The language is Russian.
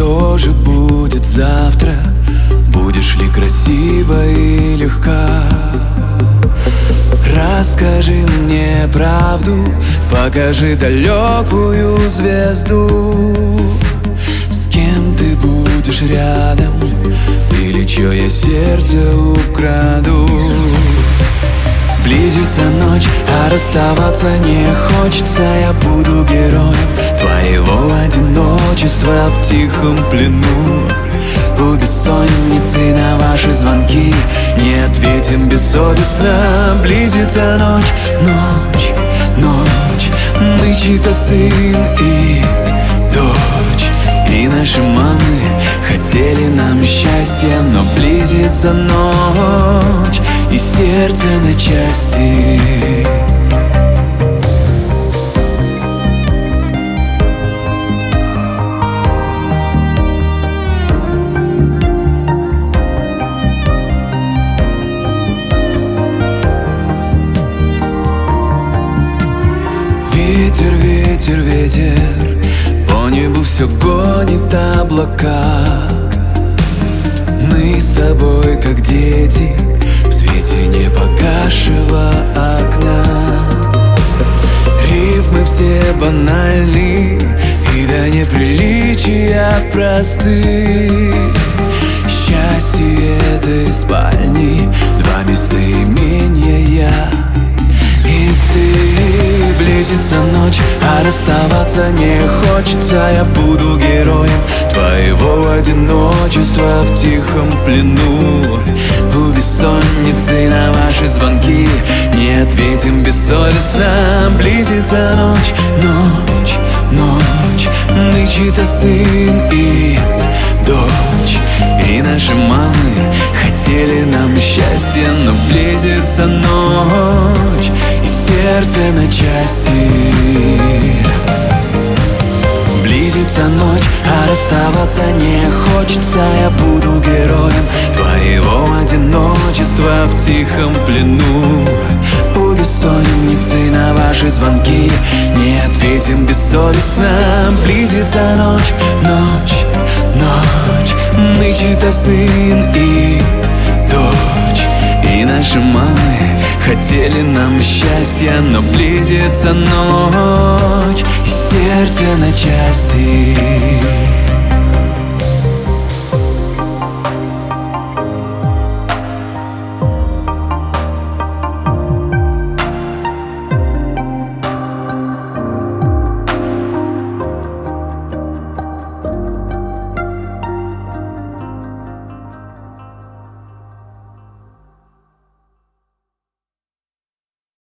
что же будет завтра? Будешь ли красива и легка? Расскажи мне правду, покажи далекую звезду. С кем ты будешь рядом, или чье сердце украду? Близится ночь, а расставаться не хочется. Я буду героем твоего одиночества в тихом плену. У бессонницы на ваши звонки не ответим бессовестно. Близится ночь, ночь, ночь. Мы чей-то сын и дочь, и наши мамы хотели нам счастья, но близится ночь, и сердце на части. Ветер, ветер, ветер, по небу все гонит облака. Мы с тобой как дети в свете непогасшего окна. Рифмы все банальны и до неприличия просты. Счастье этой спальни, два местоимения я и ты. Близится ночь, а расставаться не хочется. Я буду героем твоего одиночества в тихом плену. У бессонницы на ваши звонки не ответим бессовестно. Близится ночь, ночь, ночь. Мы чей-то сын и дочь, и наши мамы хотели нам счастья, но близится ночь, и сердце на части. Близится ночь, а расставаться не хочется. Я буду героем твоего одиночества в тихом плену. У бессонницы на ваши звонки не ответим бессовестно. Близится ночь, ночь, ночь. Мы чей-то сын и дочь, и наши мамы хотели нам счастья, но близится ночь, и сердце на части.